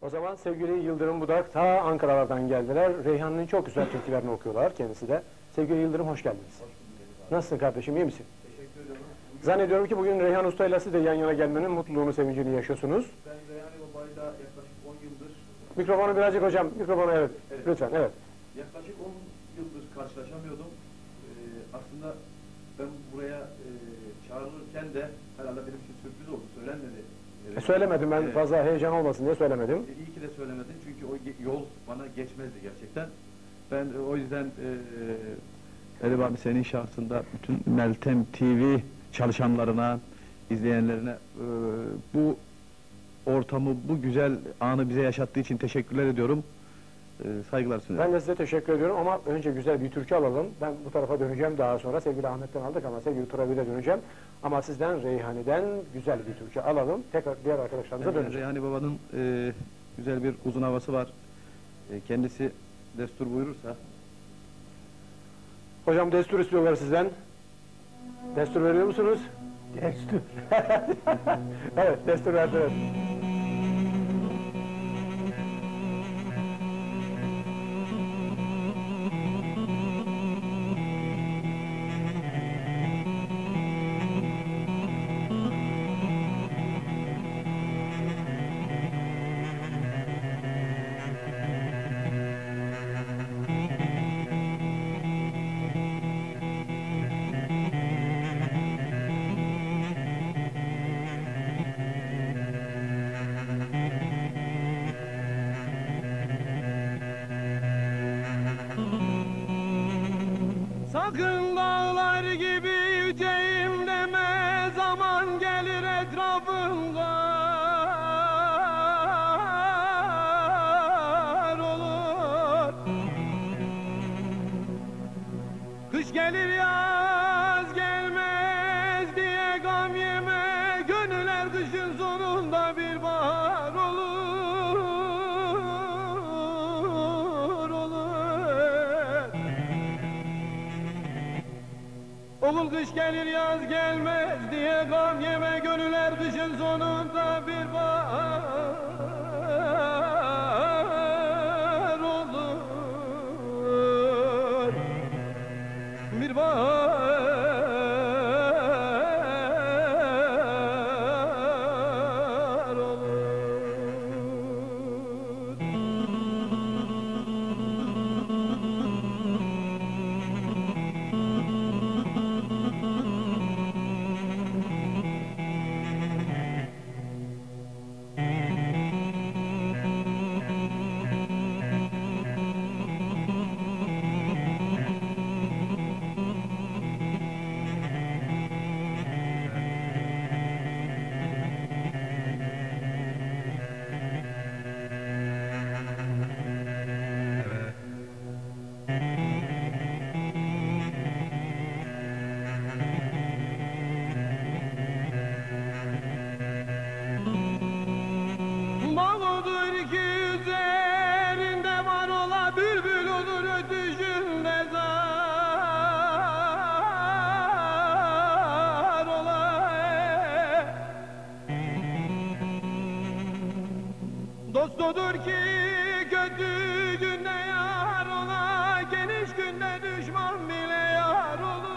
O zaman sevgili Yıldırım Budak ta Ankara'lardan geldiler. Reyhan'ın çok güzel türkülerini okuyorlar kendisi de. Sevgili Yıldırım hoş geldiniz. Nasılsın kardeşim, iyi misin? Teşekkür ederim. Zannediyorum ki bugün Reyhan Usta ile siz de yan yana gelmenin mutluluğunu, sevincini yaşıyorsunuz. Ben Reyhan Baba'yla yaklaşık 10 yıldır... Mikrofonu birazcık hocam, mikrofonu evet. Lütfen, evet. Yaklaşık 10 yıldır karşılaşamıyordum. Aslında ben buraya çağrılırken de herhalde benim için sürpriz oldu, söylenmedi. Söylemedim ben, fazla heyecan olmasın diye söylemedim. İyi ki de söylemedin çünkü o yol bana geçmezdi gerçekten. Ben o yüzden Edip abi senin şahsında bütün Meltem TV çalışanlarına, izleyenlerine bu ortamı, bu güzel anı bize yaşattığı için teşekkürler ediyorum. Saygılar sunuyorum. Ben de size teşekkür ediyorum ama önce güzel bir türkü alalım. Ben bu tarafa döneceğim daha sonra. Sevgili Ahmet'ten aldık ama sevgili Turabi'yle döneceğim. Ama sizden Reyhani'den güzel bir türkü alalım. Tekrar diğer arkadaşlarımıza döneceğim. Reyhani Baba'nın güzel bir uzun havası var. Kendisi destur buyurursa. Hocam destur istiyorlar sizden. Destur veriyor musunuz? Destur. Evet, destur verdiler. Sakın dağlar gibi yüceyim deme, zaman gelir etrafımda kar olur. Kış gelir yaz gelmez diye gam yeme, gönüller kışın sonunda bir bahar olur. Oğul kış gelir yaz gelmez diye gam yeme, gönüller kışın sonunda bir bahar olur. Bir bahar olur. Bağıdır ki üzerinde var ola, bülbül olur ötüşünde zar ola. Dost odur ki kötü günde yar ola, geniş günde düşman bile yar olur.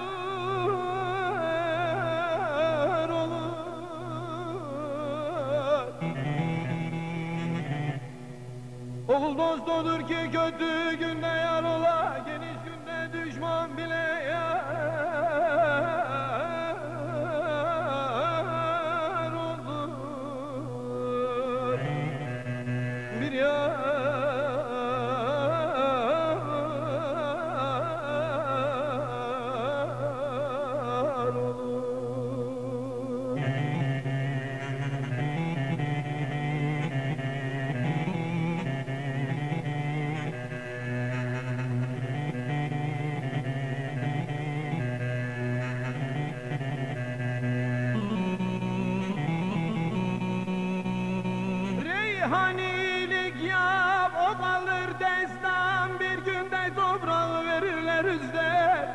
Oğul dost odur ki kötü günde yar ola, geniş günde düşman bile yar olur. Bir yar olur. Reyhanilik yap, o kalır destan, bir günde toprağı verirler üzde.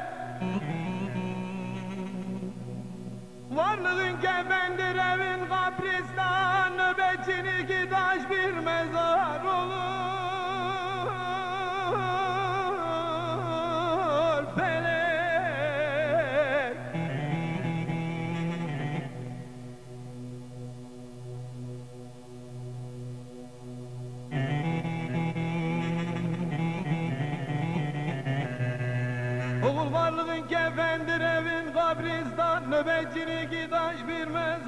Varlığın kefendir, evin kabristan, nöbetçin iki taş bir mezar. kefendir evin kabristan, nöbetçilik gidaş bir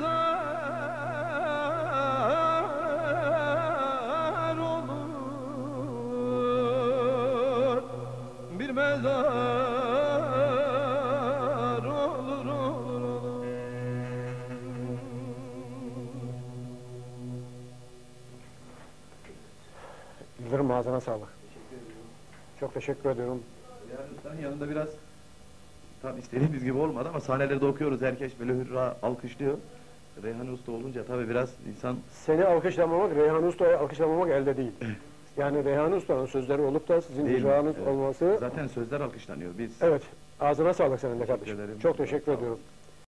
mezar olur. Bir mezar olur, olur. Yıldırım, ağzına sağlık. Çok teşekkür ediyorum. Reyhan Usta'nın yanında biraz tam istediğimiz gibi olmadı ama sahnelerde okuyoruz, herkes böyle hürra alkışlıyor. Reyhan Usta olunca tabii biraz insan Seni alkışlamamak, Reyhan Usta'yı alkışlamamak elde değil. Yani Reyhan Usta'nın sözleri olup da sizin değil mi? icranız Evet. olması... Zaten sözler alkışlanıyor. Biz Evet, ağzına sağlık senin de Teşekkür kardeşim. ederim. Çok teşekkür Sağ olun. ediyorum.